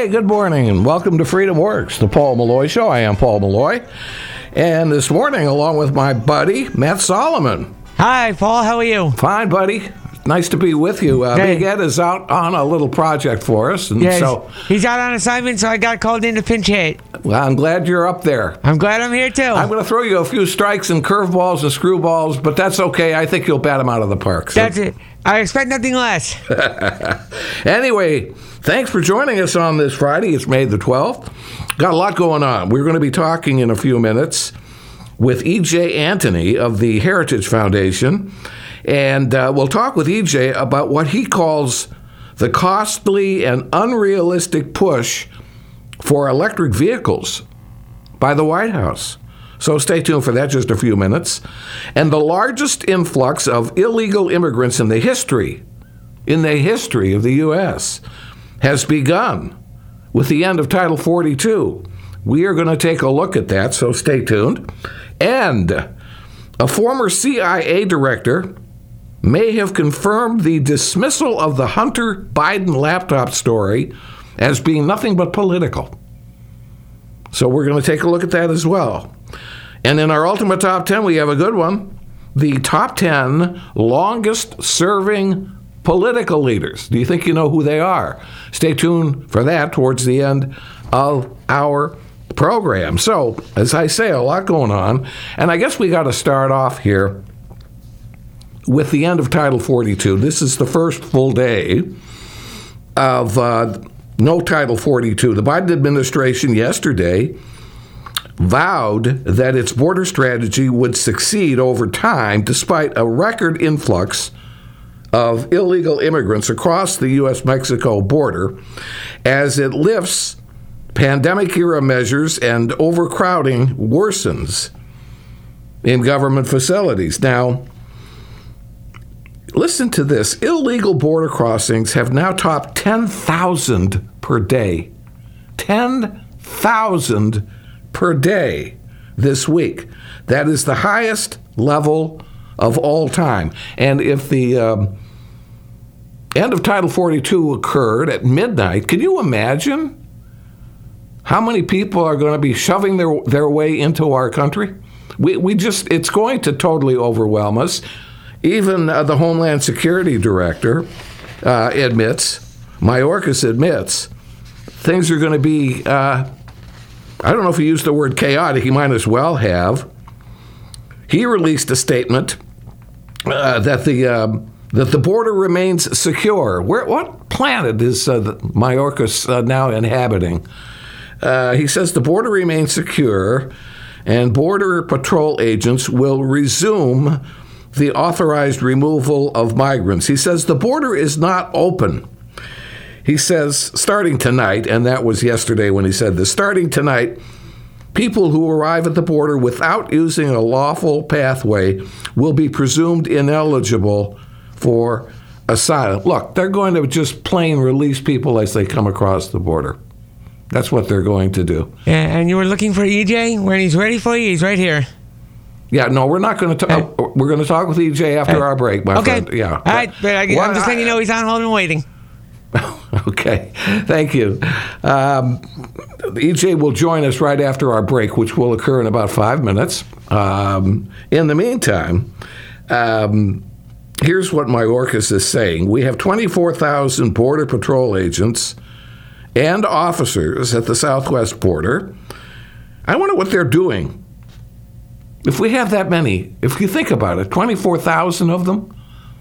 Hey, good morning, and welcome to Freedom Works, the Paul Malloy Show. I am Paul Malloy, and this morning, along with my buddy, Matt Solomon. Hi, Paul. How are you? Fine, buddy. Nice to be with you. Big Ed is out on a little project for us, and he's out on assignment, so I got called in to pinch hit. Well, I'm glad you're up there. I'm glad I'm here, too. I'm going to throw you a few strikes and curveballs and screwballs, but that's okay. I think you'll bat them out of the park. That's it. I expect nothing less. Anyway, thanks for joining us on this Friday. It's May the 12th. Got a lot going on. We're going to be talking in a few minutes with E.J. Antony of the Heritage Foundation, and we'll talk with E.J. about what he calls the costly and unrealistic push for electric vehicles by the White House. So stay tuned for that, just a few minutes. And the largest influx of illegal immigrants in the history of the U.S. has begun with the end of Title 42. We are going to take a look at that, so stay tuned. And a former CIA director may have confirmed the dismissal of the Hunter Biden laptop story as being nothing but political. So we're going to take a look at that as well. And in our Ultimate Top 10, we have a good one. The top 10 longest-serving political leaders. Do you think you know who they are? Stay tuned for that towards the end of our program. So, as I say, a lot going on. And I guess we got to start off here with the end of Title 42. This is the first full day of no Title 42. The Biden administration yesterday vowed that its border strategy would succeed over time despite a record influx of illegal immigrants across the U.S.-Mexico border as it lifts pandemic-era measures and overcrowding worsens in government facilities. Now, listen to this. Illegal border crossings have now topped 10,000 per day. 10,000 per day this week. That is the highest level of all time. And if the end of Title 42 occurred at midnight, can you imagine how many people are going to be shoving their way into our country? It's going to totally overwhelm us. Even the Homeland Security Director Mayorkas admits, things are going to be, I don't know if he used the word chaotic, he might as well have. He released a statement that the border remains secure. What planet is Mayorkas now inhabiting? He says the border remains secure and Border Patrol agents will resume the authorized removal of migrants. He says the border is not open. He says, starting tonight, and that was yesterday when he said this, starting tonight, people who arrive at the border without using a lawful pathway will be presumed ineligible for asylum. Look, they're going to just plain release people as they come across the border. That's what they're going to do. And you were looking for EJ? When he's ready for you, he's right here. Yeah, no, we're not going to talk. We're going to talk with EJ after our break, my friend. Yeah. All right, but I'm just letting you know he's on hold and waiting. Okay, thank you. EJ will join us right after our break, which will occur in about 5 minutes. In the meantime, here's what Mayorkas is saying. We have 24,000 Border Patrol agents and officers at the southwest border. I wonder what they're doing. If we have that many, if you think about it, 24,000 of them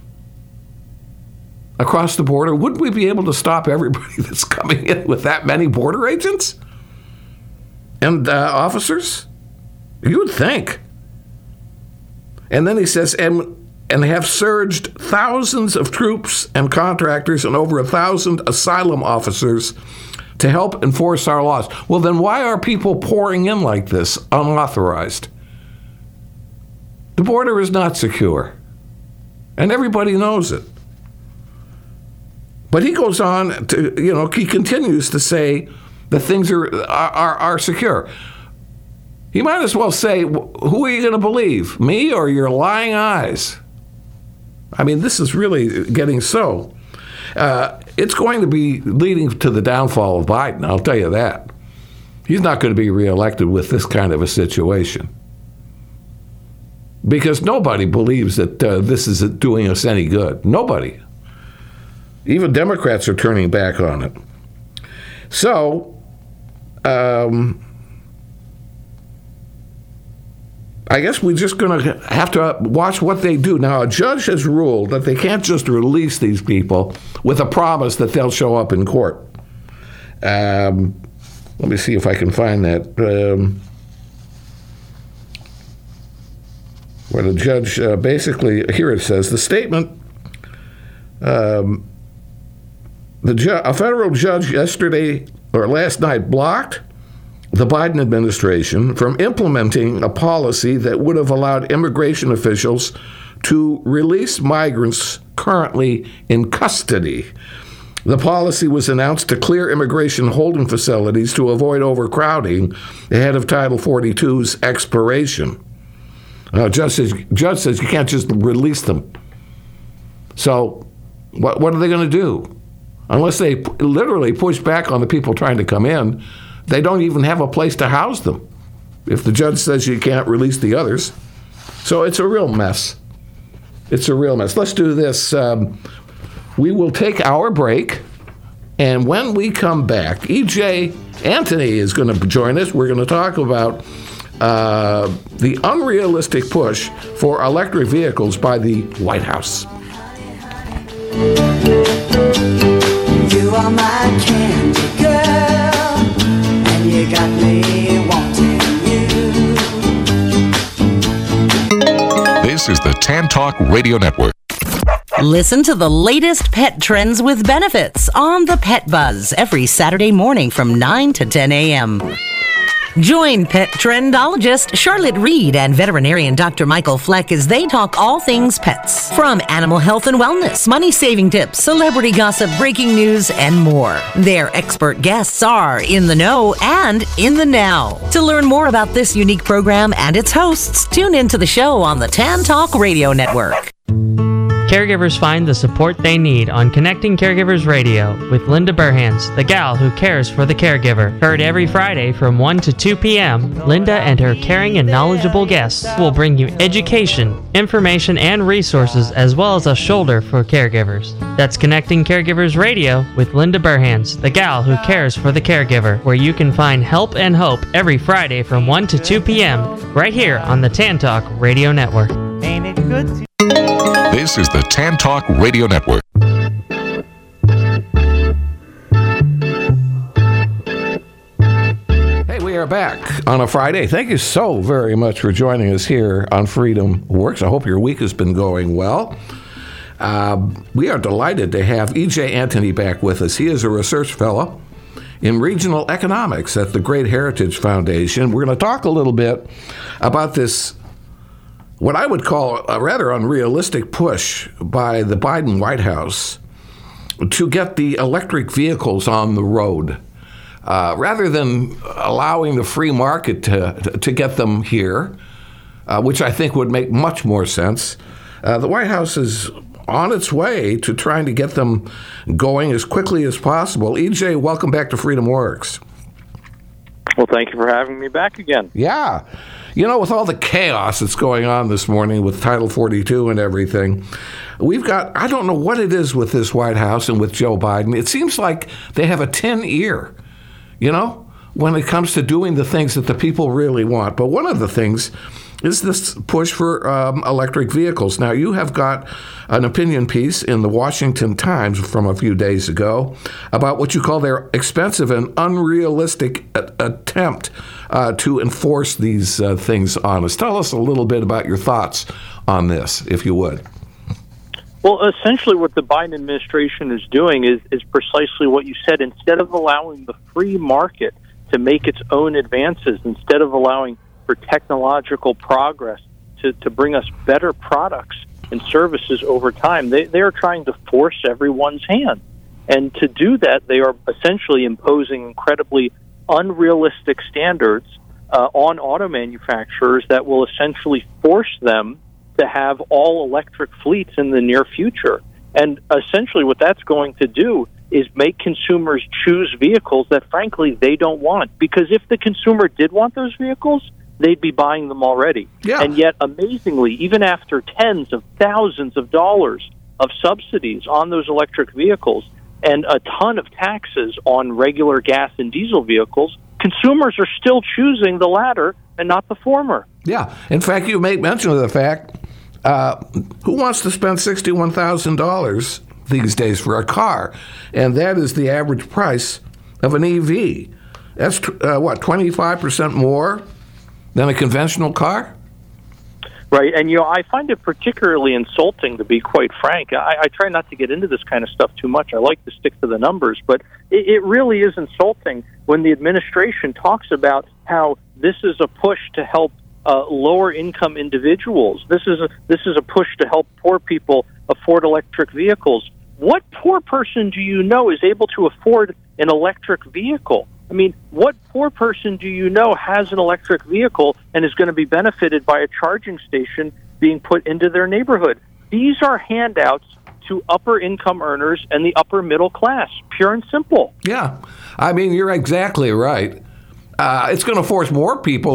across the border, wouldn't we be able to stop everybody that's coming in with that many border agents and officers? You would think. And then he says, and have surged thousands of troops and contractors and over 1,000 asylum officers to help enforce our laws. Well, then why are people pouring in like this, unauthorized? The border is not secure, and everybody knows it. But he goes on to, he continues to say that things are secure. He might as well say, who are you going to believe, me or your lying eyes? I mean, this is really getting so. It's going to be leading to the downfall of Biden, I'll tell you that. He's not going to be reelected with this kind of a situation. Because nobody believes that this is doing us any good. Nobody. Even Democrats are turning back on it. So, I guess we're just going to have to watch what they do. Now, a judge has ruled that they can't just release these people with a promise that they'll show up in court. Let me see if I can find that. Where the judge basically, here it says, the statement, a federal judge yesterday or last night blocked the Biden administration from implementing a policy that would have allowed immigration officials to release migrants currently in custody. The policy was announced to clear immigration holding facilities to avoid overcrowding ahead of Title 42's expiration. Judge says you can't just release them. So what are they going to do? Unless they literally push back on the people trying to come in, they don't even have a place to house them if the judge says you can't release the others. So it's a real mess. It's a real mess. Let's do this. We will take our break, and when we come back, E.J. Antony is going to join us. We're going to talk about the unrealistic push for electric vehicles by the White House. You are my candy girl, and you got me wanting you. This is the Tan Talk Radio Network. Listen to the latest pet trends with benefits on the Pet Buzz every Saturday morning from 9 to 10 a.m. Join pet trendologist Charlotte Reed and veterinarian Dr. Michael Fleck as they talk all things pets. From animal health and wellness, money-saving tips, celebrity gossip, breaking news, and more. Their expert guests are in the know and in the now. To learn more about this unique program and its hosts, tune into the show on the Tan Talk Radio Network. Caregivers find the support they need on Connecting Caregivers Radio with Linda Burhans, the gal who cares for the caregiver. Heard every Friday from 1 to 2 p.m., Linda and her caring and knowledgeable guests will bring you education, information, and resources, as well as a shoulder for caregivers. That's Connecting Caregivers Radio with Linda Burhans, the gal who cares for the caregiver, where you can find help and hope every Friday from 1 to 2 p.m. right here on the Tan Talk Radio Network. Ain't it good to... This is the Tan Talk Radio Network. Hey, we are back on a Friday. Thank you so very much for joining us here on Freedom Works. I hope your week has been going well. We are delighted to have E.J. Antony back with us. He is a research fellow in regional economics at the Great Heritage Foundation. We're going to talk a little bit about this, what I would call a rather unrealistic push by the Biden White House to get the electric vehicles on the road. Rather than allowing the free market to get them here, which I think would make much more sense, the White House is on its way to trying to get them going as quickly as possible. EJ, welcome back to Freedom Works. Well, thank you for having me back again. Yeah. You know, with all the chaos that's going on this morning with Title 42 and everything, we've got, I don't know what it is with this White House and with Joe Biden. It seems like they have a 10 ear, you know, when it comes to doing the things that the people really want. But one of the things is this push for electric vehicles. Now, you have got an opinion piece in the Washington Times from a few days ago about what you call their expensive and unrealistic attempt to enforce these things on us. Tell us a little bit about your thoughts on this, if you would. Well, essentially what the Biden administration is doing is precisely what you said. Instead of allowing the free market to make its own advances, instead of allowing for technological progress to bring us better products and services over time, they are trying to force everyone's hand. And to do that, they are essentially imposing incredibly unrealistic standards on auto manufacturers that will essentially force them to have all electric fleets in the near future. And essentially what that's going to do is make consumers choose vehicles that, frankly, they don't want. Because if the consumer did want those vehicles, they'd be buying them already. Yeah. And yet, amazingly, even after tens of thousands of dollars of subsidies on those electric vehicles and a ton of taxes on regular gas and diesel vehicles, consumers are still choosing the latter and not the former. Yeah. In fact, you made mention of the fact, who wants to spend $61,000 these days for a car? And that is the average price of an EV. That's, 25% more than a conventional car? Right, and I find it particularly insulting, to be quite frank. I try not to get into this kind of stuff too much. I like to stick to the numbers, but it really is insulting when the administration talks about how this is a push to help lower-income individuals. This is a push to help poor people afford electric vehicles. What poor person do you know is able to afford an electric vehicle? I mean, what poor person do you know has an electric vehicle and is going to be benefited by a charging station being put into their neighborhood? These are handouts to upper-income earners and the upper middle class, pure and simple. Yeah. I mean, you're exactly right. It's going to force more people.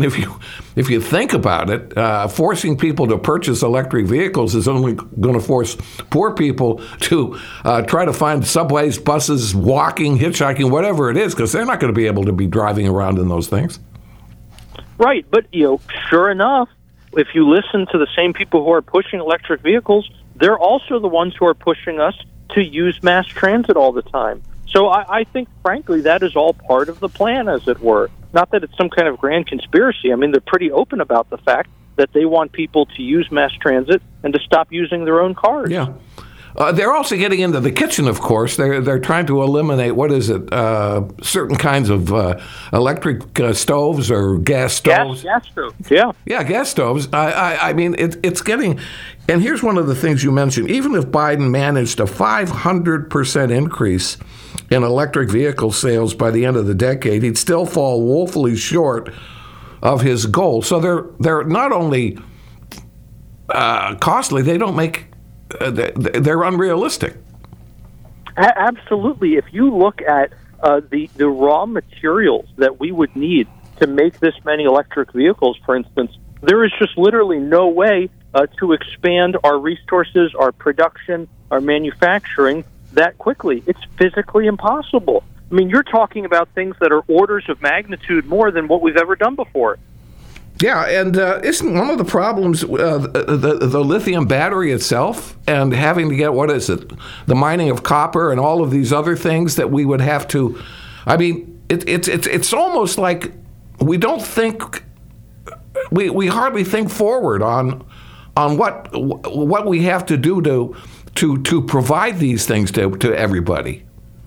If you think about it, forcing people to purchase electric vehicles is only going to force poor people to try to find subways, buses, walking, hitchhiking, whatever it is, because they're not going to be able to be driving around in those things. Right, but sure enough, if you listen to the same people who are pushing electric vehicles, they're also the ones who are pushing us to use mass transit all the time. So I think, frankly, that is all part of the plan, as it were. Not that it's some kind of grand conspiracy. I mean, they're pretty open about the fact that they want people to use mass transit and to stop using their own cars. Yeah. They're also getting into the kitchen, of course. They're trying to eliminate, certain kinds of electric stoves or gas stoves. Gas stoves, yeah. Yeah, gas stoves. I mean, it's getting... And here's one of the things you mentioned. Even if Biden managed a 500% increase in electric vehicle sales by the end of the decade, he'd still fall woefully short of his goal. So they're not only costly, they don't make... they're unrealistic. Absolutely. If you look at the raw materials that we would need to make this many electric vehicles, for instance, there is just literally no way to expand our resources, our production, our manufacturing that quickly. It's physically impossible. I mean, you're talking about things that are orders of magnitude more than what we've ever done before. Yeah, and isn't one of the problems the lithium battery itself and having to get, the mining of copper and all of these other things that we would have to... I mean, it's almost like we don't think... We hardly think forward on what we have to do to provide these things to everybody.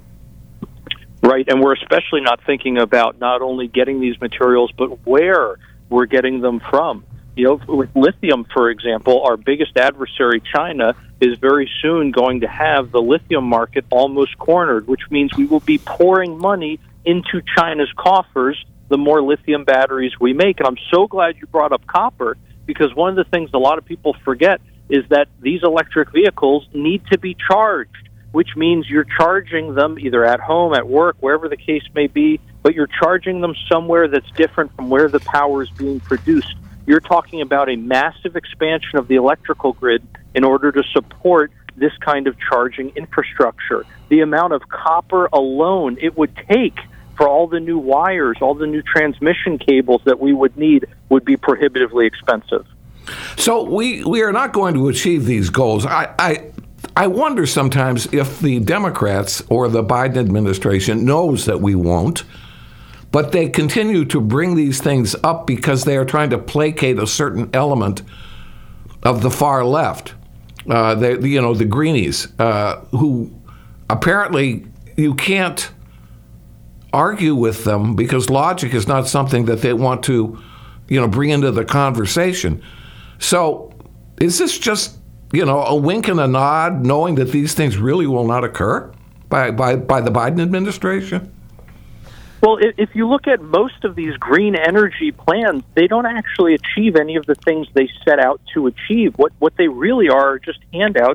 Right, and we're especially not thinking about not only getting these materials, but where we're getting them from. With lithium, for example, our biggest adversary, China, is very soon going to have the lithium market almost cornered, which means we will be pouring money into China's coffers the more lithium batteries we make. And I'm so glad you brought up copper, because one of the things a lot of people forget is that these electric vehicles need to be charged, which means you're charging them either at home, at work, wherever the case may be, but you're charging them somewhere that's different from where the power is being produced. You're talking about a massive expansion of the electrical grid in order to support this kind of charging infrastructure. The amount of copper alone it would take for all the new wires, all the new transmission cables that we would need would be prohibitively expensive. So we are not going to achieve these goals. I wonder sometimes if the Democrats or the Biden administration knows that we won't, but they continue to bring these things up because they are trying to placate a certain element of the far left, the greenies, who apparently you can't argue with them because logic is not something that they want to, bring into the conversation. So is this just, a wink and a nod, knowing that these things really will not occur by the Biden administration? Well, if you look at most of these green energy plans, they don't actually achieve any of the things they set out to achieve. What they really are just handouts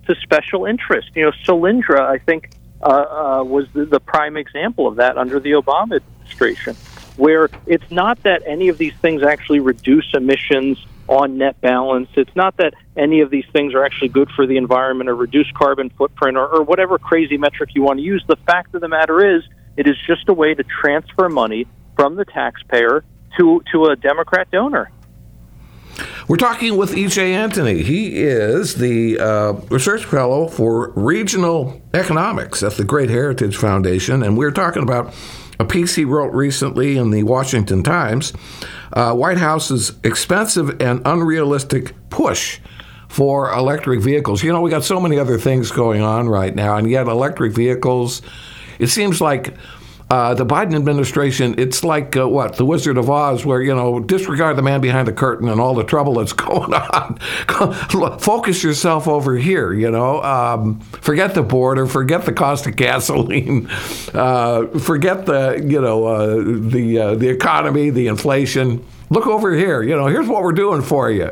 to special interest. Solyndra, I think, was the prime example of that under the Obama administration, where it's not that any of these things actually reduce emissions on net balance. It's not that any of these things are actually good for the environment or reduce carbon footprint or whatever crazy metric you want to use. The fact of the matter is, it is just a way to transfer money from the taxpayer to a Democrat donor. We're talking with E.J. Antony. He is the research fellow for regional economics at the Great Heritage Foundation, and we're talking about a piece he wrote recently in the Washington Times, White House's expensive and unrealistic push for electric vehicles. We got so many other things going on right now, and yet electric vehicles, it seems like the Biden administration, it's like, the Wizard of Oz, where, disregard the man behind the curtain and all the trouble that's going on. Focus yourself over here, forget the border, forget the cost of gasoline, forget the economy, the inflation. Look over here, here's what we're doing for you,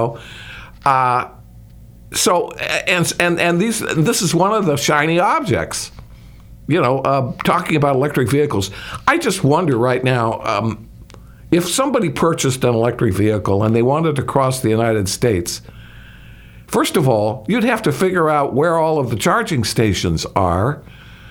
So, and this is one of the shiny objects. Talking about electric vehicles, I just wonder right now, if somebody purchased an electric vehicle and they wanted to cross the United States, first of all, you'd have to figure out where all of the charging stations are.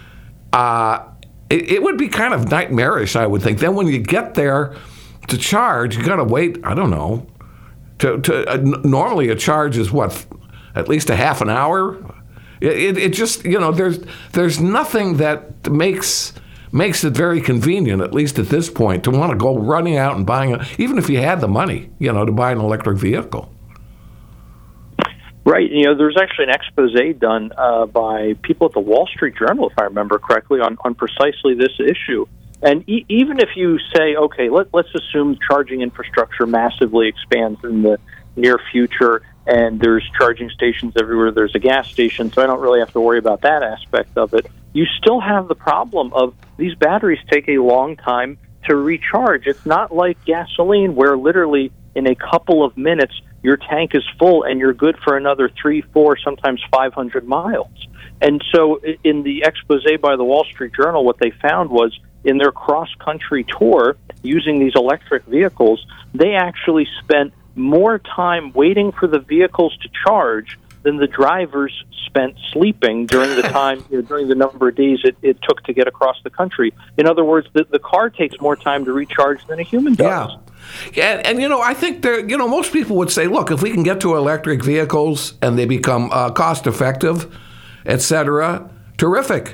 It would be kind of nightmarish, I would think. Then when you get there to charge, you got to wait, I don't know, normally a charge is at least a half an hour? It just, there's nothing that makes it very convenient, at least at this point, to want to go running out and buying even if you had the money, to buy an electric vehicle. Right. There's actually an expose done by people at the Wall Street Journal, if I remember correctly, on precisely this issue. And even if you say, okay, let's assume charging infrastructure massively expands in the near future, and there's charging stations everywhere, there's a gas station, so I don't really have to worry about that aspect of it. You still have the problem of these batteries take a long time to recharge. It's not like gasoline where literally in a couple of minutes your tank is full and you're good for another 3, 4, sometimes 500 miles. And so in the expose by the Wall Street Journal, what they found was in their cross-country tour using these electric vehicles, they actually spent more time waiting for the vehicles to charge than the drivers spent sleeping during the time, during the number of days it took to get across the country. In other words, the car takes more time to recharge than a human does. Yeah, and I think most people would say, look, if we can get to electric vehicles and they become cost-effective, etc., terrific.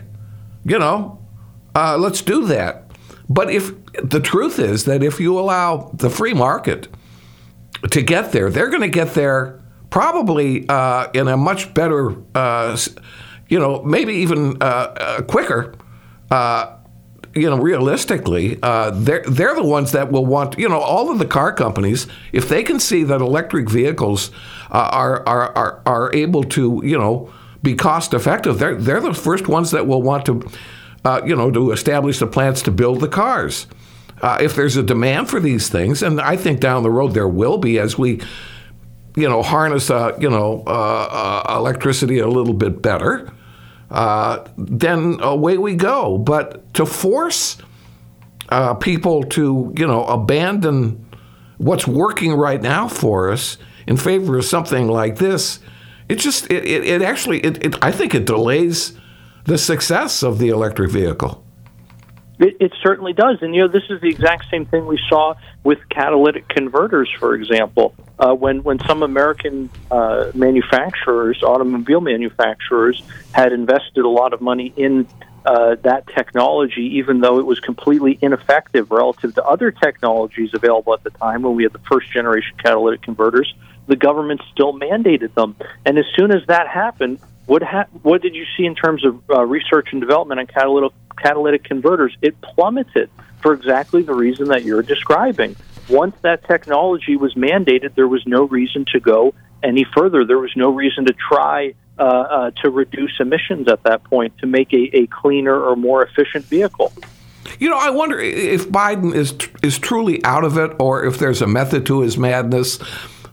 Let's do that. But if the truth is that if you allow the free market to get there, they're going to get there probably in a much better, maybe even quicker. Realistically, they're the ones that will want. All of the car companies, if they can see that electric vehicles are able to, be cost effective, they're the first ones that will want to, to establish the plants to build the cars. If there's a demand for these things, and I think down the road there will be as we, harness, electricity a little bit better, then away we go. But to force people to, abandon what's working right now for us in favor of something like this, I think it delays the success of the electric vehicle. It certainly does. And, this is the exact same thing we saw with catalytic converters, for example. When some American manufacturers, automobile manufacturers, had invested a lot of money in that technology, even though it was completely ineffective relative to other technologies available at the time when we had the first-generation catalytic converters, the government still mandated them. And as soon as that happened, what did you see in terms of research and development on catalytic converters? It plummeted for exactly the reason that you're describing. Once that technology was mandated, there was no reason to go any further. There was no reason to try to reduce emissions at that point, to make a cleaner or more efficient vehicle. I wonder if Biden is truly out of it, or if there's a method to his madness.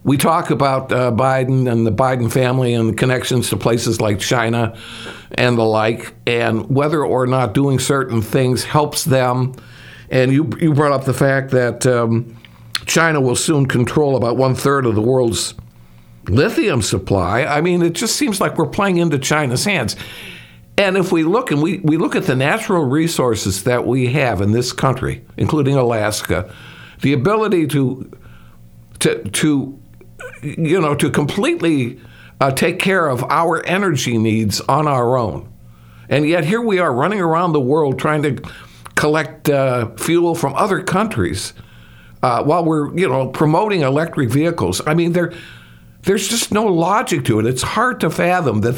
we talk about Biden and the Biden family and the connections to places like China and the like, and whether or not doing certain things helps them. And you brought up the fact that China will soon control about 1/3 of the world's lithium supply. I mean, it just seems like we're playing into China's hands. And if we look and we look at the natural resources that we have in this country, including Alaska, the ability to completely take care of our energy needs on our own. And yet here we are running around the world trying to collect fuel from other countries while we're, promoting electric vehicles. I mean, there's just no logic to it. It's hard to fathom that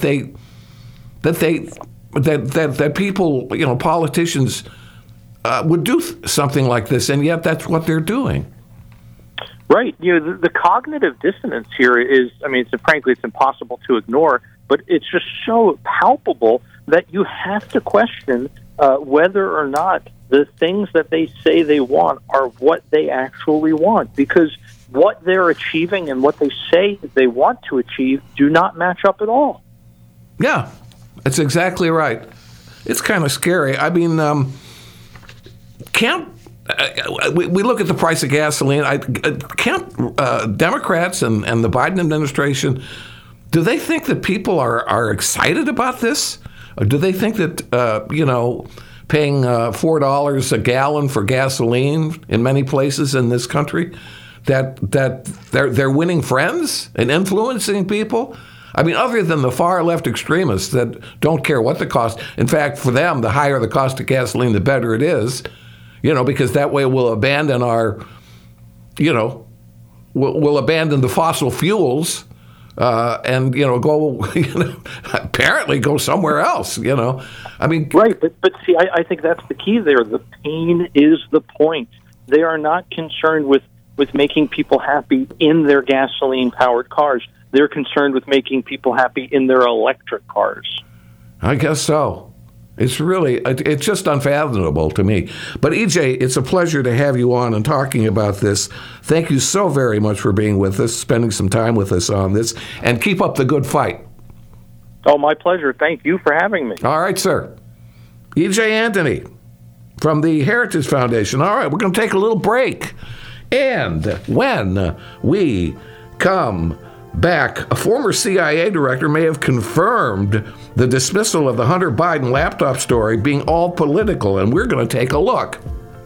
people, politicians would do something like this, and yet that's what they're doing. Right. The cognitive dissonance here is, frankly, it's impossible to ignore, but it's just so palpable that you have to question whether or not the things that they say they want are what they actually want, because what they're achieving and what they say they want to achieve do not match up at all. Yeah, that's exactly right. It's kind of scary. I mean, we look at the price of gasoline. Can't Democrats and the Biden administration, do they think that people are excited about this? Or do they think that, paying $4 a gallon for gasoline in many places in this country, that they're winning friends and influencing people? I mean, other than the far left extremists that don't care what the cost. In fact, for them, the higher the cost of gasoline, the better it is. Because that way we'll abandon we'll abandon the fossil fuels and go apparently go somewhere else. I mean, right, but see, I think that's the key there. The pain is the point. They are not concerned with making people happy in their gasoline-powered cars. They're concerned with making people happy in their electric cars. I guess so. It's just unfathomable to me. But EJ, it's a pleasure to have you on and talking about this. Thank you so very much for being with us, spending some time with us on this, and keep up the good fight. Oh, my pleasure. Thank you for having me. All right, sir. EJ Antony from the Heritage Foundation. All right, we're going to take a little break. And when we come back, a former CIA director may have confirmed the dismissal of the Hunter Biden laptop story being all political, and we're going to take a look.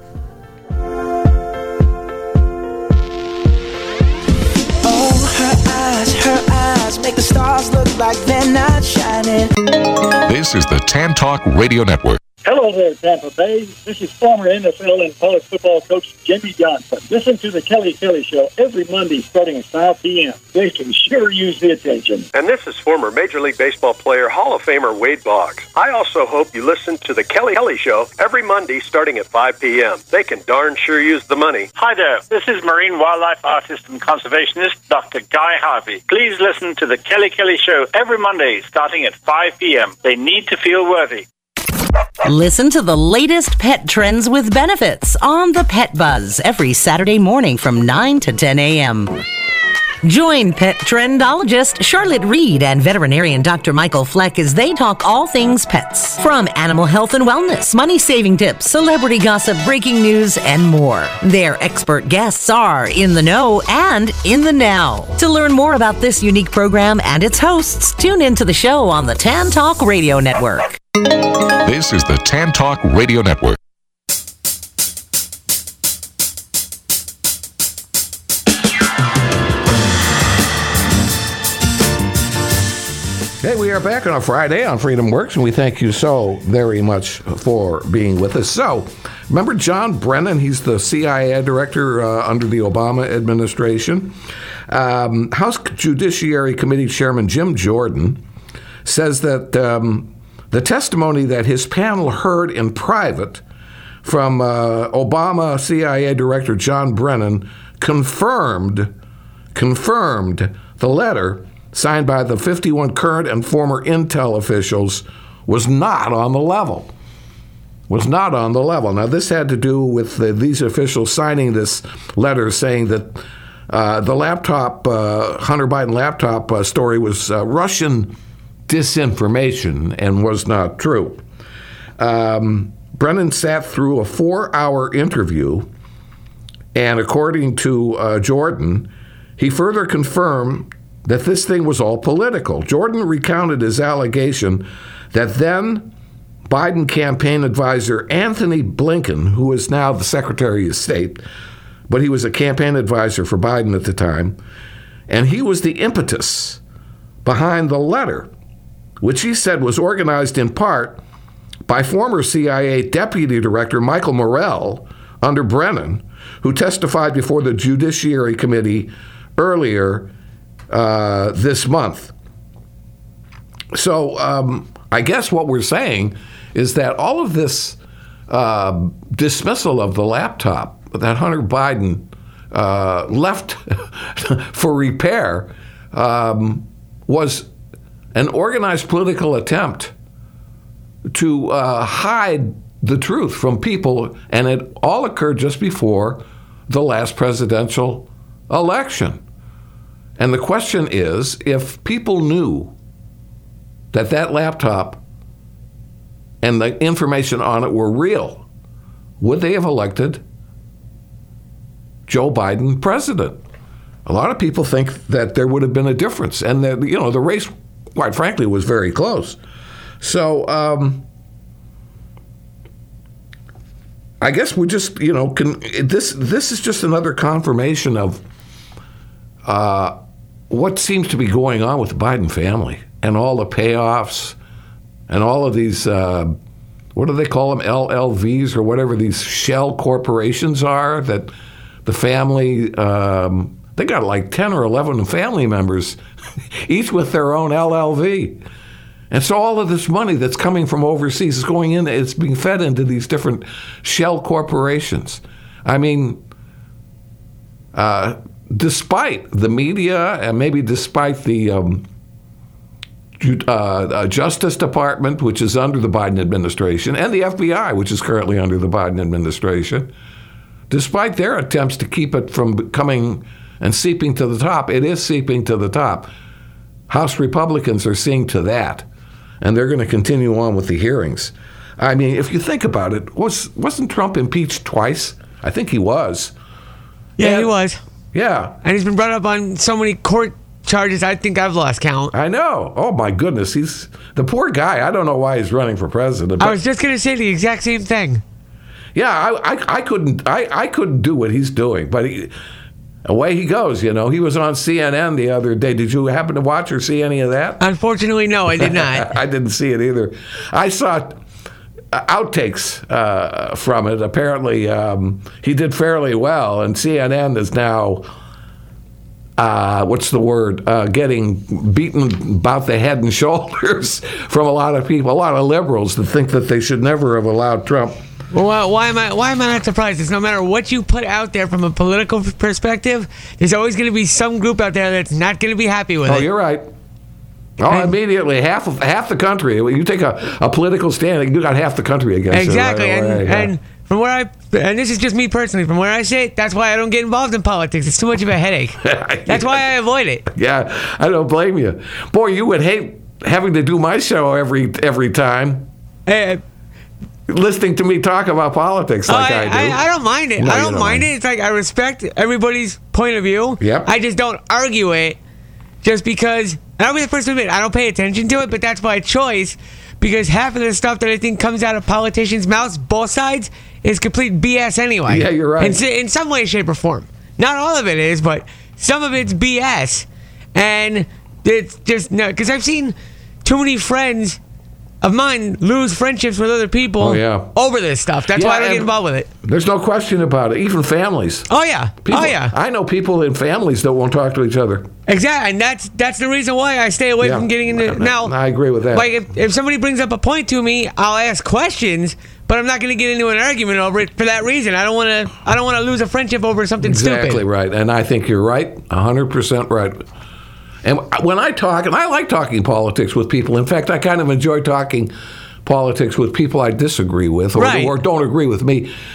Oh, her eyes make the stars look like they're not shining. This is the Tan Talk Radio Network. Hello there, Tampa Bay. This is former NFL and college football coach Jimmy Johnson. Listen to the Kelly Show every Monday starting at 5 p.m. They can sure use the attention. And this is former Major League Baseball player, Hall of Famer Wade Boggs. I also hope you listen to the Kelly Show every Monday starting at 5 p.m. They can darn sure use the money. Hi there. This is marine wildlife artist and conservationist Dr. Guy Harvey. Please listen to the Kelly Show every Monday starting at 5 p.m. They need to feel worthy. Listen to the latest pet trends with benefits on the Pet Buzz every Saturday morning from 9 to 10 a.m. Join pet trendologist Charlotte Reed and veterinarian Dr. Michael Fleck as they talk all things pets. From animal health and wellness, money-saving tips, celebrity gossip, breaking news, and more. Their expert guests are in the know and in the now. To learn more about this unique program and its hosts, tune into the show on the Tan Talk Radio Network. This is the Tan Talk Radio Network. Hey, we are back on a Friday on Freedom Works, and we thank you so very much for being with us. So, remember John Brennan? He's the CIA director under the Obama administration. House Judiciary Committee Chairman Jim Jordan says that the testimony that his panel heard in private from Obama CIA Director John Brennan confirmed the letter signed by the 51 current and former intel officials was not on the level. Now, this had to do with these officials signing this letter saying that The laptop, Hunter Biden laptop story was Russian disinformation and was not true. Brennan sat through a 4-hour interview, and according to Jordan, he further confirmed that this thing was all political. Jordan recounted his allegation that then Biden campaign advisor Anthony Blinken, who is now the Secretary of State, but he was a campaign advisor for Biden at the time, and he was the impetus behind the letter, which he said was organized in part by former CIA Deputy Director Michael Morell under Brennan, who testified before the Judiciary Committee earlier this month. So I guess what we're saying is that all of this dismissal of the laptop that Hunter Biden left for repair was an organized political attempt to hide the truth from people, and it all occurred just before the last presidential election. And the question is, if people knew that that laptop and the information on it were real, would they have elected Joe Biden president? A lot of people think that there would have been a difference, and that, you know, the race, quite frankly, was very close. So I guess we just, you know, this is just another confirmation of what seems to be going on with the Biden family and all the payoffs and all of these, what do they call them, LLVs or whatever these shell corporations are that the family, they got like 10 or 11 family members, each with their own LLV. And so all of this money that's coming from overseas is going in, it's being fed into these different shell corporations. I mean, despite the media and maybe despite the Justice Department, which is under the Biden administration, and the FBI, which is currently under the Biden administration, despite their attempts to keep it from coming and seeping to the top, it is seeping to the top. House Republicans are seeing to that, and they're going to continue on with the hearings. I mean, if you think about it, wasn't Trump impeached twice? I think he was. Yeah, he was. Yeah. And he's been brought up on so many court charges, I think I've lost count. I know. Oh, my goodness. He's the poor guy. I don't know why he's running for president. I was just going to say the exact same thing. Yeah, I couldn't do what he's doing, but away he goes, you know. He was on CNN the other day. Did you happen to watch or see any of that? Unfortunately, no, I did not. I didn't see it either. I saw outtakes from it. Apparently, he did fairly well, and CNN is now, getting beaten about the head and shoulders from a lot of people, a lot of liberals that think that they should never have allowed Trump. Well, why am I not surprised? It's no matter what you put out there from a political perspective, there's always going to be some group out there that's not going to be happy with it. Oh, you're right. Oh, immediately, half the country. You take a political stand, you got half the country against exactly. it. Exactly, and from where and this is just me personally, from where I sit, that's why I don't get involved in politics. It's too much of a headache. That's why I avoid it. Yeah, I don't blame you. Boy, you would hate having to do my show every time. Listening to me talk about politics like I do. I don't mind it. No, I don't mind it. It's like I respect everybody's point of view. Yep. I just don't argue it just because, and I'll be the first to admit, I don't pay attention to it, but that's by choice, because half of the stuff that I think comes out of politicians' mouths, both sides, is complete BS anyway. Yeah, you're right. In some way, shape, or form. Not all of it is, but some of it's BS. And it's just, no, because I've seen too many friends of mine lose friendships with other people over this stuff. That's why I don't get involved with it. There's no question about it. Even families. Oh, yeah. People, I know people in families that won't talk to each other. Exactly. And that's the reason why I stay away from getting into... Now, I agree with that. Like, if somebody brings up a point to me, I'll ask questions, but I'm not going to get into an argument over it for that reason. I don't want to lose a friendship over something stupid. Exactly right. And I think you're right. 100% right. And when I talk, and I like talking politics with people. In fact, I kind of enjoy talking politics with people I disagree with or don't agree with me.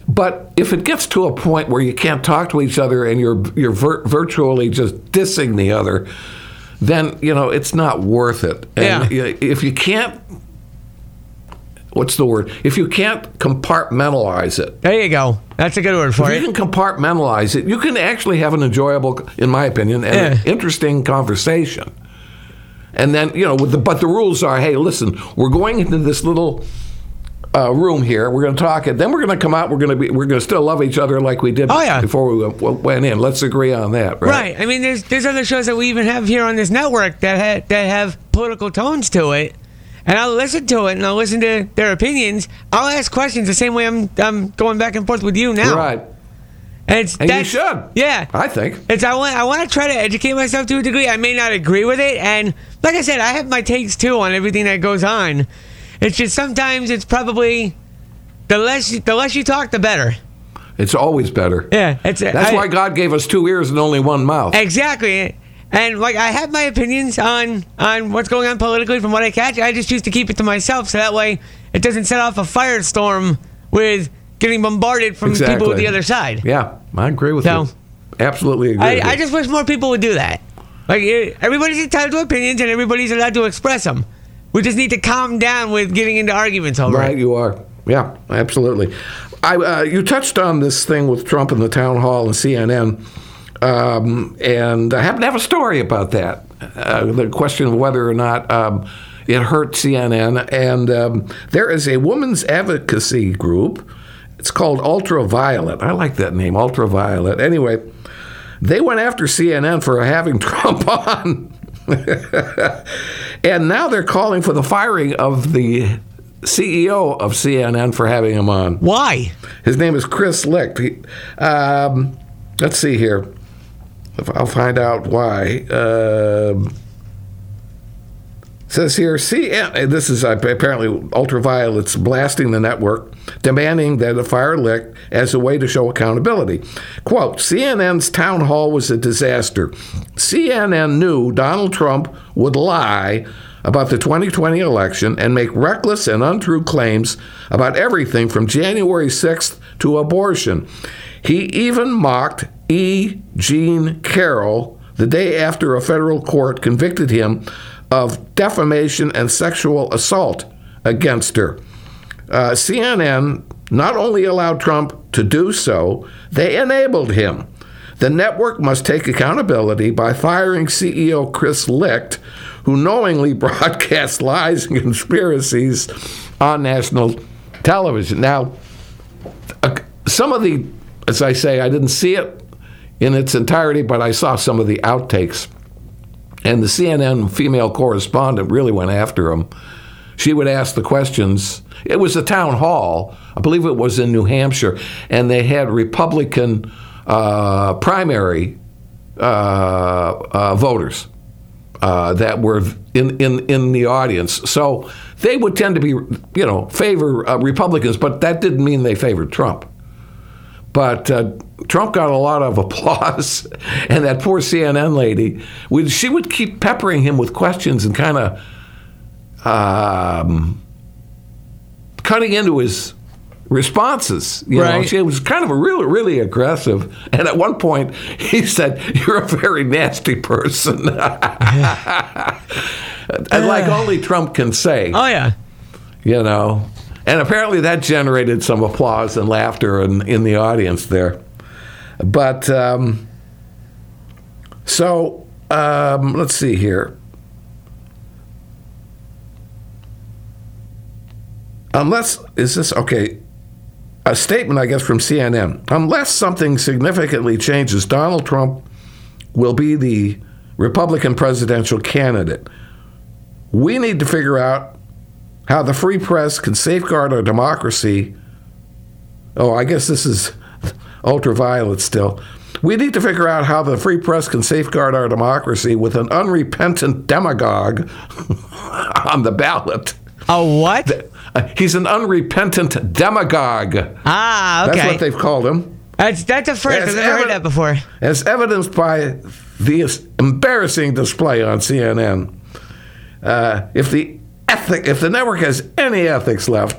But if it gets to a point where you can't talk to each other and you're virtually just dissing the other, then, it's not worth it. And if you can't, what's the word? If you can't compartmentalize it. There you go. That's a good word for it. If you can compartmentalize it, you can actually have an enjoyable, in my opinion, and interesting conversation. And then, but the rules are, hey, listen, we're going into this little room here. We're going to talk it. Then we're going to come out. We're going to still love each other like we did before we went in. Let's agree on that, right? Right. I mean, there's other shows that we even have here on this network that have political tones to it, and I'll listen to it and I'll listen to their opinions. I'll ask questions the same way I'm going back and forth with you now. Right. And you should. Yeah. I think. I want to try to educate myself to a degree. I may not agree with it, and like I said, I have my takes too on everything that goes on. It's just sometimes it's probably the less you talk, the better. It's always better. Yeah, that's why God gave us 2 ears and only one mouth. Exactly. And like I have my opinions on what's going on politically from what I catch. I just choose to keep it to myself, so that way it doesn't set off a firestorm with getting bombarded from people with the other side. Yeah, I agree with you. Absolutely agree. I just wish more people would do that. Like everybody's entitled to opinions and everybody's allowed to express them. We just need to calm down with getting into arguments over it. Right, you are. Yeah, absolutely. You touched on this thing with Trump in the town hall and CNN, and I happen to have a story about that. The question of whether or not it hurt CNN. And there is a women's advocacy group. It's called Ultraviolet. I like that name, Ultraviolet. Anyway, they went after CNN for having Trump on. And now they're calling for the firing of the CEO of CNN for having him on. Why? His name is Chris Licht. Let's see here. I'll find out why. Says here, this is apparently Ultraviolet's blasting the network, demanding that it fire Licht as a way to show accountability. Quote, CNN's town hall was a disaster. CNN knew Donald Trump would lie about the 2020 election and make reckless and untrue claims about everything from January 6th to abortion. He even mocked E. Jean Carroll the day after a federal court convicted him of defamation and sexual assault against her. CNN not only allowed Trump to do so, they enabled him. The network must take accountability by firing CEO Chris Licht, who knowingly broadcast lies and conspiracies on national television. Now, some of the, as I say, I didn't see it in its entirety, but I saw some of the outtakes. And the CNN female correspondent really went after him. She would ask the questions. It was a town hall. I believe it was in New Hampshire. And they had Republican primary voters that were in the audience. So they would tend to be, favor Republicans, but that didn't mean they favored Trump. But Trump got a lot of applause, and that poor CNN lady, she would keep peppering him with questions and kind of cutting into his responses. You know, she was kind of a really aggressive. And at one point, he said, "You're a very nasty person," and like only Trump can say. Oh yeah, And apparently that generated some applause and laughter in the audience there. But, let's see here. A statement, I guess, from CNN. Unless something significantly changes, Donald Trump will be the Republican presidential candidate. We need to figure out how the free press can safeguard our democracy. Oh, I guess this is Ultraviolet still. We need to figure out how the free press can safeguard our democracy with an unrepentant demagogue on the ballot. A what? He's an unrepentant demagogue. Ah, okay. That's what they've called him. That's a phrase. I've never heard that before. As evidenced by the embarrassing display on CNN. If the network has any ethics left,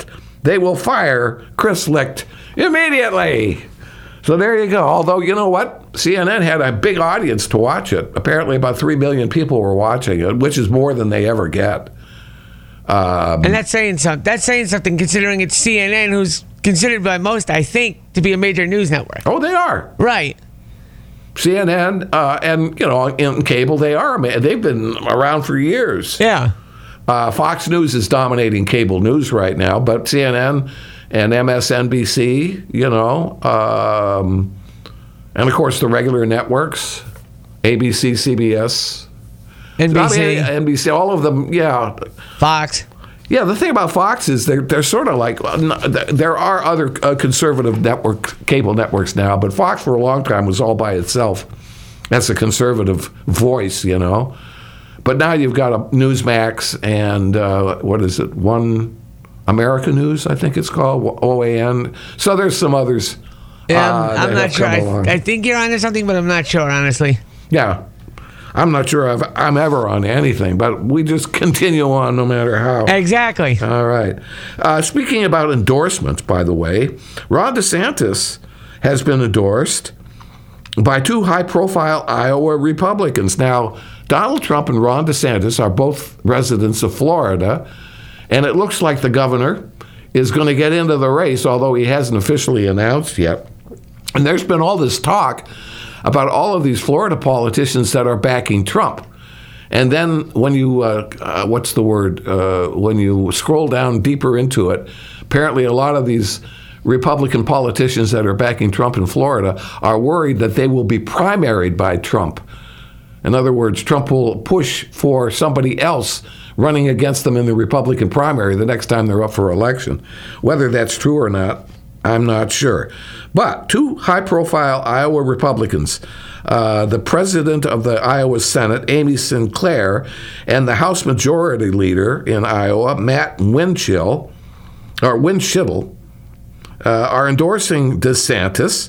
they will fire Chris Licht immediately. So there you go. Although, you know what? CNN had a big audience to watch it. Apparently about 3 million people were watching it, which is more than they ever get. And that's saying something. That's saying something considering it's CNN, who's considered by most, I think, to be a major news network. Oh, they are. Right. CNN and, you know, in cable, they are. They've been around for years. Yeah. Fox News is dominating cable news right now, but CNN and MSNBC, you know, and of course the regular networks, ABC, CBS, NBC, NBC, all of them, yeah. Fox. Yeah, the thing about Fox is they're sort of like, there are other conservative cable networks now, but Fox for a long time was all by itself. That's a conservative voice, you know. But now you've got a Newsmax and, what is it, One America News, I think it's called, OAN. So there's some others. Yeah, I'm not sure. I think you're onto something, but I'm not sure, honestly. Yeah. I'm not sure I'm ever on anything, but we just continue on no matter how. Exactly. All right. Speaking about endorsements, by the way, Ron DeSantis has been endorsed by 2 high-profile Iowa Republicans. Now, Donald Trump and Ron DeSantis are both residents of Florida, and it looks like the governor is going to get into the race, although he hasn't officially announced yet. And there's been all this talk about all of these Florida politicians that are backing Trump. And then when you, when you scroll down deeper into it, apparently a lot of these Republican politicians that are backing Trump in Florida are worried that they will be primaried by Trump. In other words, Trump will push for somebody else running against them in the Republican primary the next time they're up for election. Whether that's true or not, I'm not sure. But 2 high-profile Iowa Republicans, the president of the Iowa Senate, Amy Sinclair, and the House Majority Leader in Iowa, Matt Winchell, are endorsing DeSantis.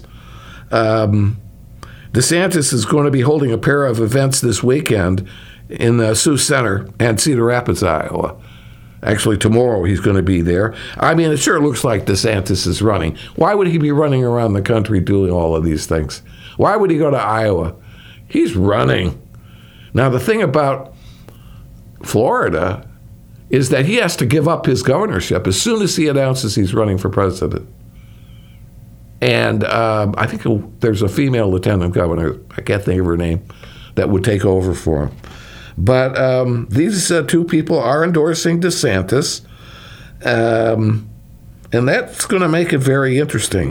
DeSantis is going to be holding a pair of events this weekend in the Sioux Center and Cedar Rapids, Iowa. Actually, tomorrow he's going to be there. I mean, it sure looks like DeSantis is running. Why would he be running around the country doing all of these things? Why would he go to Iowa? He's running. Now, the thing about Florida is that he has to give up his governorship as soon as he announces he's running for president. And I think there's a female lieutenant governor, I can't think of her name, that would take over for him. But these 2 people are endorsing DeSantis, and that's going to make it very interesting.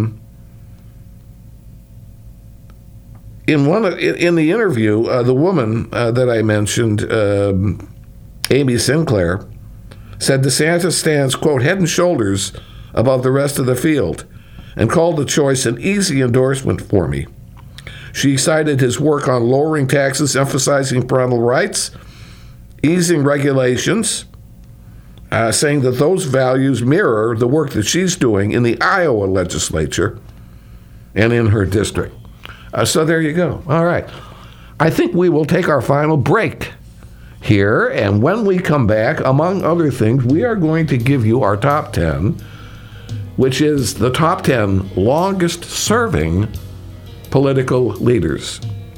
In the interview, the woman that I mentioned, Amy Sinclair, said DeSantis stands, quote, head and shoulders above the rest of the field, and called the choice an easy endorsement for me. She cited his work on lowering taxes, emphasizing parental rights, easing regulations, saying that those values mirror the work that she's doing in the Iowa legislature and in her district. So there you go. All right. I think we will take our final break here, and when we come back, among other things, we are going to give you our top 10, which is the top 10 longest-serving political leaders.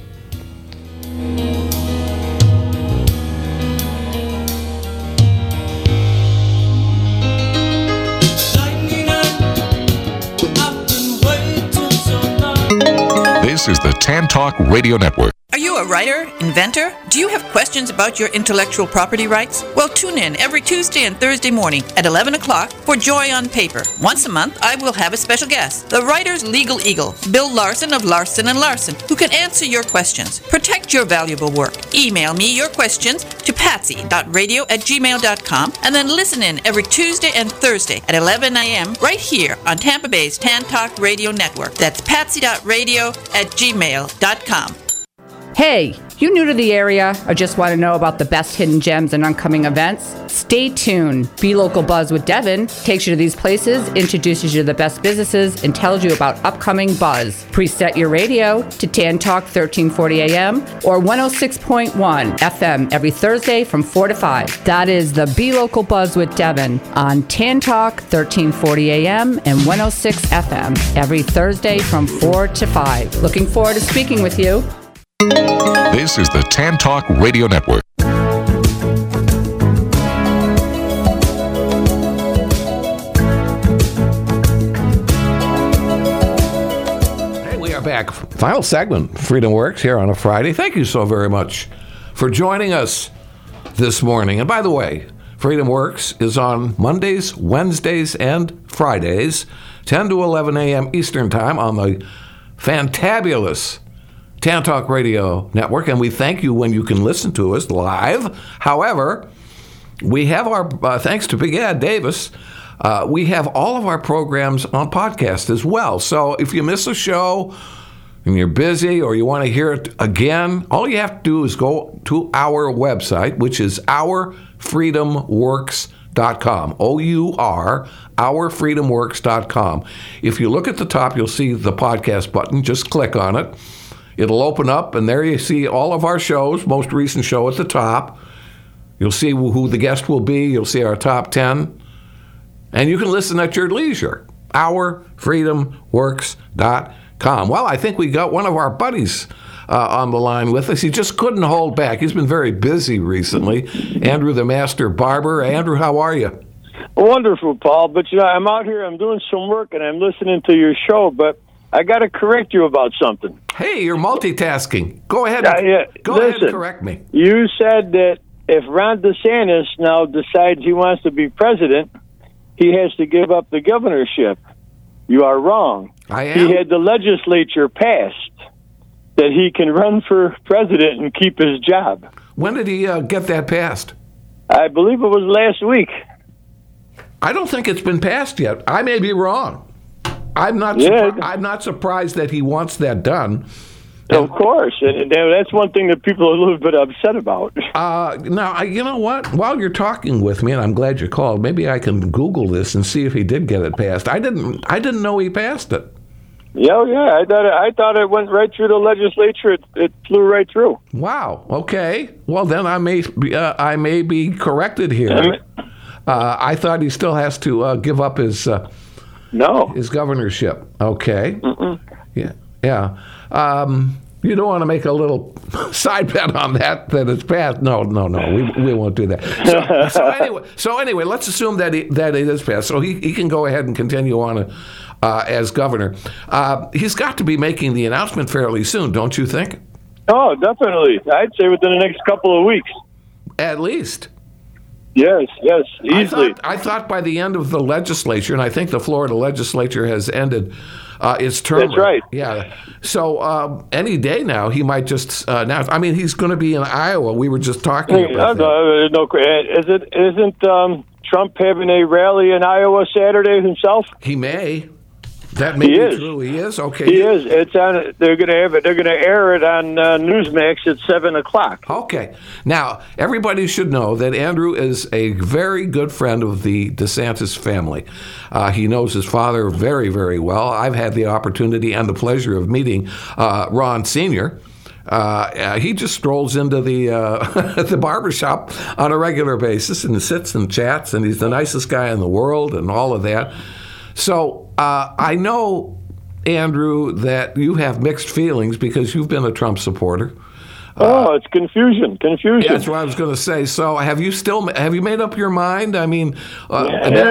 This is the Tan Talk Radio Network. Are you a writer, inventor? Do you have questions about your intellectual property rights? Well, tune in every Tuesday and Thursday morning at 11 o'clock for Joy on Paper. Once a month, I will have a special guest, the writer's legal eagle, Bill Larson of Larson & Larson, who can answer your questions. Protect your valuable work. Email me your questions to patsy.radio@gmail.com and then listen in every Tuesday and Thursday at 11 a.m. right here on Tampa Bay's Tan Talk Radio Network. That's patsy.radio@gmail.com. Hey, You new to the area or just want to know about the best hidden gems and upcoming events? Stay tuned. Be Local Buzz with Devin takes you to these places, introduces you to the best businesses, and tells you about upcoming buzz. Preset your radio to Tan Talk 1340 AM or 106.1 FM every Thursday from 4 to 5. That is the Be Local Buzz with Devin on Tan Talk 1340 AM and 106 FM every Thursday from 4 to 5. Looking forward to speaking with you. This is the Tan Talk Radio Network. Hey, we are back. Final segment, Freedom Works, here on a Friday. Thank you so very much for joining us this morning. And by the way, Freedom Works is on Mondays, Wednesdays, and Fridays, 10 to 11 a.m. Eastern Time on the fantabulous Tan Talk Radio Network, and we thank you when you can listen to us live. However, we have our, thanks to Big Ed Davis, we have all of our programs on podcast as well. So if you miss a show and you're busy or you want to hear it again, all you have to do is go to our website, which is ourfreedomworks.com, O-U-R, ourfreedomworks.com. If you look at the top, you'll see the podcast button. Just click on it. It'll open up, and there you see all of our shows, most recent show at the top. You'll see who the guest will be. You'll see our top 10. And you can listen at your leisure. ourfreedomworks.com. Well, I think we got one of our buddies on the line with us. He just couldn't hold back. He's been very busy recently. Andrew, the Master Barber. Andrew, how are you? Wonderful, Paul. But, I'm out here, I'm doing some work, and I'm listening to your show, but I got to correct you about something. Hey, you're multitasking. Go ahead. Go ahead and correct me. You said that if Ron DeSantis now decides he wants to be president, he has to give up the governorship. You are wrong. I am. He had the legislature passed that he can run for president and keep his job. When did he get that passed? I believe it was last week. I don't think it's been passed yet. I may be wrong. I'm not surprised that he wants that done. Of course. And that's one thing that people are a little bit upset about. Now, you know what? While you're talking with me, and I'm glad you called, maybe I can Google this and see if he did get it passed. I didn't know he passed it. Yeah. I thought it went right through the legislature. It flew right through. Wow. Okay. Well, then I may be corrected here. I thought he still has to give up his his governorship. Okay. Mm-mm. Yeah. You don't want to make a little side bet on that it's passed. No. We won't do that. So anyway, let's assume that it is passed. So he can go ahead and continue on as governor. He's got to be making the announcement fairly soon, don't you think? Oh, definitely. I'd say within the next couple of weeks. At least. Yes, easily. I thought by the end of the legislature, and I think the Florida legislature has ended its term. That's right. Yeah. So any day now, he might just now. I mean, he's going to be in Iowa. We were just talking about that. Isn't Trump having a rally in Iowa Saturday himself? He may. That may be true. He is? Okay. He is. It's on. They're going to have it. They're going to air it on Newsmax at 7:00. Okay. Now, everybody should know that Andrew is a very good friend of the DeSantis family. He knows his father very, very well. I've had the opportunity and the pleasure of meeting Ron Sr. He just strolls into the the barbershop on a regular basis and sits and chats, and he's the nicest guy in the world and all of that. So I know, Andrew, that you have mixed feelings because you've been a Trump supporter. It's confusion. Yeah, that's what I was going to say. So have you made up your mind? I mean, Paul,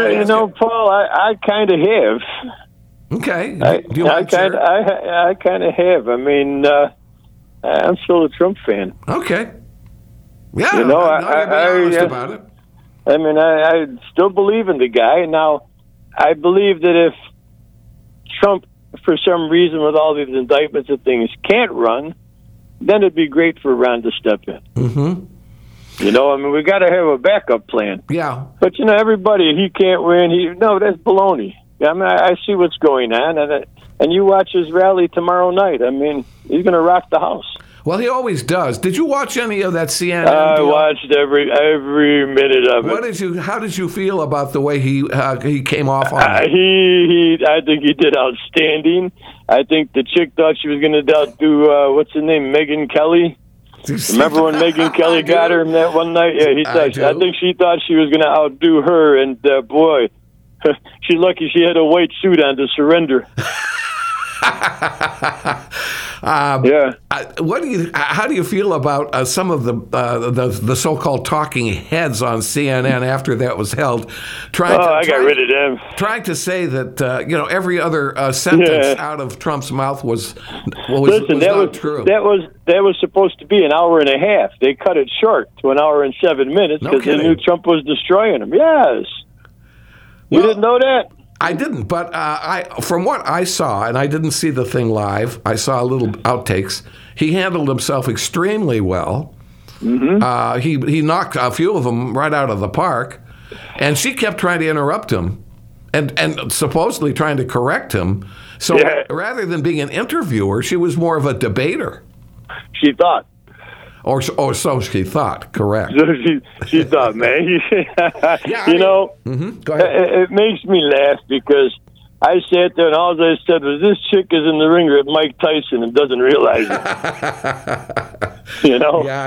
I kind of have. Okay. Do you I kind of have. I mean, I'm still a Trump fan. Okay. Yeah. Be honest about it. I mean, I still believe in the guy. Now, I believe that if Trump, for some reason, with all these indictments and things, can't run, then it'd be great for Ron to step in. Mm-hmm. I mean, we got to have a backup plan. Yeah. But, everybody, he can't win. No, that's baloney. I mean, I see what's going on, and you watch his rally tomorrow night. I mean, he's going to rock the house. Well, he always does. Did you watch any of that CNN? I deal? watched every minute of it. How did you feel about the way he came off on it? I think he did outstanding. I think the chick thought she was going to outdo what's her name, Megyn Kelly. Remember when Megyn Kelly got her that one night? Yeah, I think she thought she was going to outdo her, and boy, she's lucky she had a white suit on to surrender. Yeah. How do you feel about some of the so-called talking heads on CNN after that was held? I got rid of them. Trying to say that every other sentence out of Trump's mouth was not true. That was supposed to be an hour and a half. They cut it short to an hour and 7 minutes because they knew Trump was destroying them. Yes. You didn't know that? I didn't, but from what I saw, and I didn't see the thing live, I saw little outtakes. He handled himself extremely well. Mm-hmm. He knocked a few of them right out of the park, and she kept trying to interrupt him and supposedly trying to correct him. So rather than being an interviewer, she was more of a debater. She thought. Or so she thought, correct. She thought, man. Mm-hmm. Go ahead. It makes me laugh because I sat there and all I said was, this chick is in the ring with Mike Tyson and doesn't realize it. Yeah, I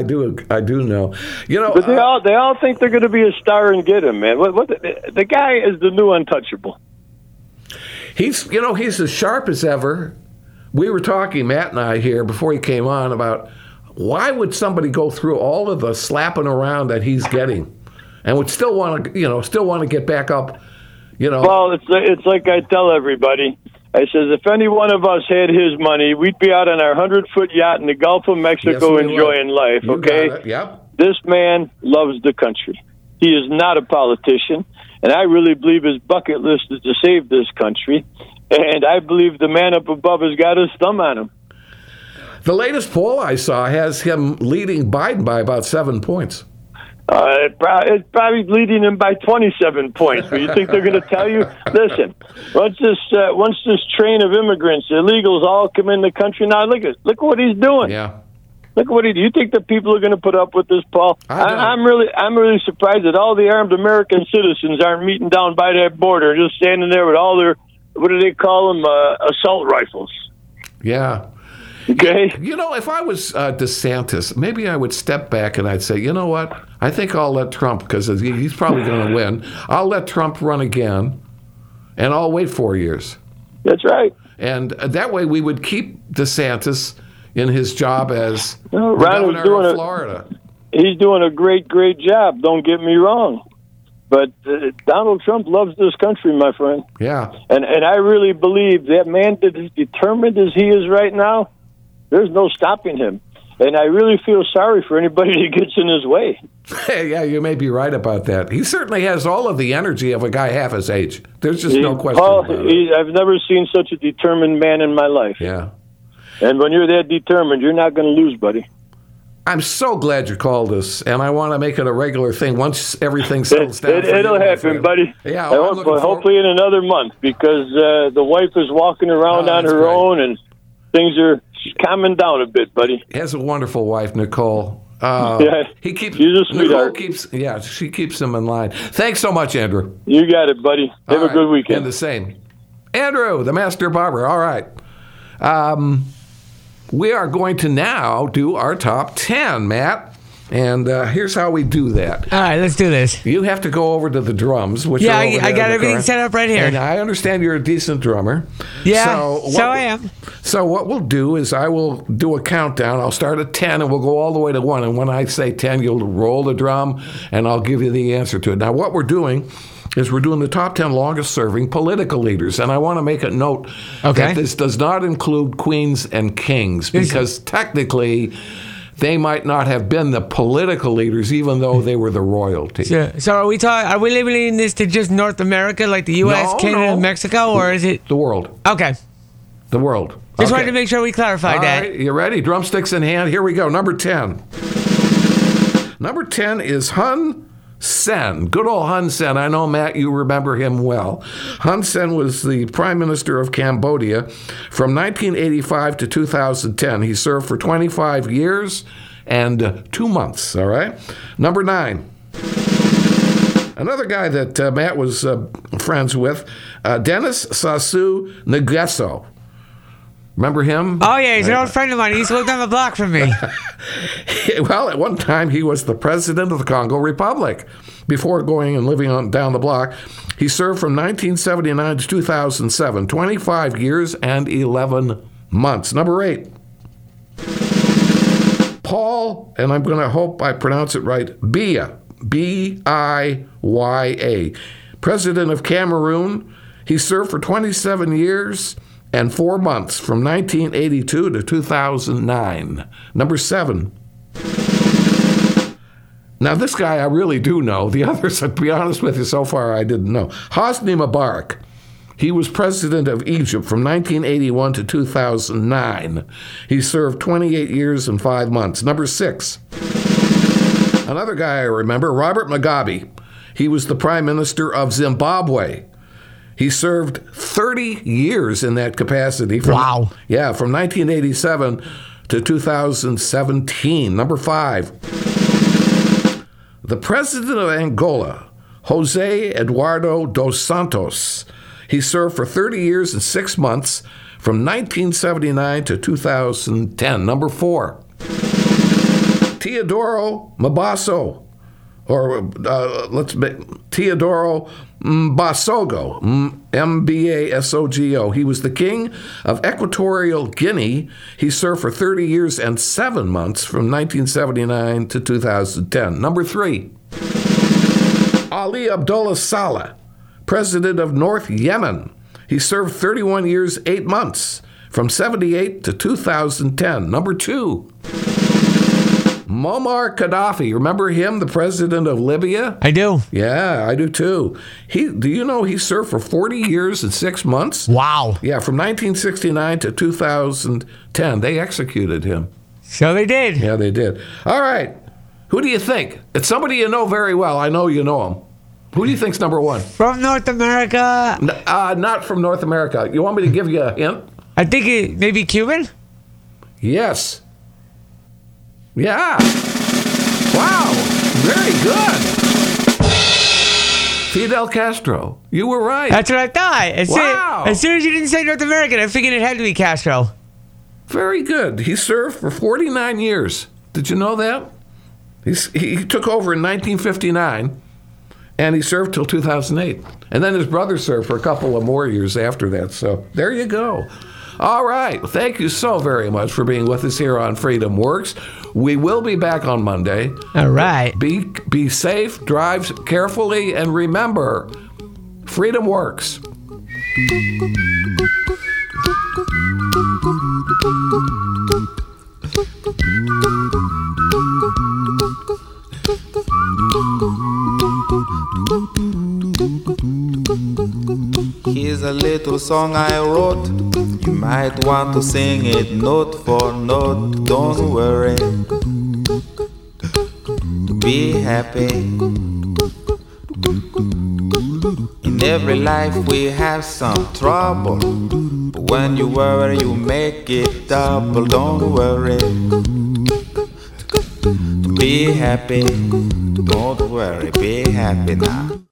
do know. But they all think they're going to be a star and get him, man. The guy is the new untouchable. He's as sharp as ever. We were talking, Matt and I here, before he came on about why would somebody go through all of the slapping around that he's getting, and would still want to get back up? Well, it's like I tell everybody. I says if any one of us had his money, we'd be out on our 100-foot yacht in the Gulf of Mexico enjoying life. Okay. Yep. This man loves the country. He is not a politician, and I really believe his bucket list is to save this country. And I believe the man up above has got his thumb on him. The latest poll I saw has him leading Biden by about 7 points. It's probably leading him by 27 points. But you think they're going to tell you? Listen, once this train of immigrants, illegals, all come in the country now, look what he's doing. Yeah. Look what he. Do you think that people are going to put up with this, Paul? I'm really surprised that all the armed American citizens aren't meeting down by that border, just standing there with all their, what do they call them, assault rifles. Yeah. Okay. If I was DeSantis, maybe I would step back and I'd say, you know what? I think I'll let Trump, because he's probably going to win. I'll let Trump run again, and I'll wait 4 years. That's right. And that way we would keep DeSantis in his job as governor of Florida. He's doing a great job. Don't get me wrong. But Donald Trump loves this country, my friend. Yeah. And I really believe that man that is determined as he is right now, there's no stopping him. And I really feel sorry for anybody that gets in his way. Yeah, you may be right about that. He certainly has all of the energy of a guy half his age. There's just no question about it. I've never seen such a determined man in my life. Yeah. And when you're that determined, you're not going to lose, buddy. I'm so glad you called us, and I want to make it a regular thing once everything settles down. It'll happen, buddy. Yeah, hopefully in another month, because the wife is walking around on her own, and things are calming down a bit, buddy. He has a wonderful wife, Nicole. Yeah, she's a sweetheart. She keeps him in line. Thanks so much, Andrew. You got it, buddy. Have a good weekend. And the same. Andrew, the master barber. All right. We are going to now do our top 10, Matt. And here's how we do that. All right, let's do this. You have to go over to the drums. Which are over I got everything set up right here. And I understand you're a decent drummer. Yeah, so I am. So what we'll do is I will do a countdown. I'll start at 10, and we'll go all the way to 1. And when I say 10, you'll roll the drum, and I'll give you the answer to it. Now, what we're doing is we're doing the top 10 longest-serving political leaders. And I want to make a note that this does not include queens and kings, because technically they might not have been the political leaders, even though they were the royalty. So are we limiting this to just North America, like the U.S., Canada, and Mexico, or is it the world? Okay. The world. Just wanted to make sure we clarified that. All right, you ready? Drumsticks in hand. Here we go. Number 10. Number 10 is Hun Sen. Good old Hun Sen. I know, Matt, you remember him well. Hun Sen was the Prime Minister of Cambodia from 1985 to 2010. He served for 25 years and 2 months, all right? Number 9. Another guy that Matt was friends with, Dennis Sassou Nguesso. Remember him? Oh, yeah, he's an old friend of mine. He used to live down the block from me. Well, at one time, he was the president of the Congo Republic. Before going and living down the block, he served from 1979 to 2007, 25 years and 11 months. Number 8. Paul, and I'm going to hope I pronounce it right, Biya, B-I-Y-A, president of Cameroon. He served for 27 years and 4 months from 1982 to 2009. Number 7. Now, this guy I really do know. The others, to be honest with you, so far I didn't know. Hosni Mubarak. He was president of Egypt from 1981 to 2009. He served 28 years and 5 months. Number 6. Another guy I remember, Robert Mugabe. He was the prime minister of Zimbabwe. He served 30 years in that capacity. Wow. Yeah, from 1987 to 2017. Number 5. The president of Angola, Jose Eduardo dos Santos. He served for 30 years and 6 months from 1979 to 2010. Number 4. Teodoro Mbasogo, or Teodoro Mbasogo, M-B-A-S-O-G-O. He was the king of Equatorial Guinea. He served for 30 years and 7 months from 1979 to 2010. Number 3. Ali Abdullah Saleh, president of North Yemen. He served 31 years, 8 months from 78 to 2010. Number 2. Muammar Gaddafi, remember him, the president of Libya? I do. Yeah, I do too. Do you know he served for 40 years and 6 months? Wow. Yeah, from 1969 to 2010. They executed him. So they did. Yeah, they did. All right. Who do you think? It's somebody you know very well. I know you know him. Who do you think's number 1? From North America? Not from North America. You want me to give you a hint? I think maybe Cuban? Yes. Yeah. Wow. Very good. Fidel Castro. You were right. That's what I thought. Wow. As soon as you didn't say North American, I figured it had to be Castro. Very good. He served for 49 years. Did you know that? He took over in 1959, and he served till 2008. And then his brother served for a couple of more years after that. So there you go. All right. Thank you so very much for being with us here on Freedom Works. We will be back on Monday. All right. Be safe, drive carefully, and remember, Freedom Works. Here's a little song I wrote. You might want to sing it note for note. Don't worry. Be happy. In every life we have some trouble. But when you worry, you make it double. Don't worry. Be happy. Don't worry. Be happy now.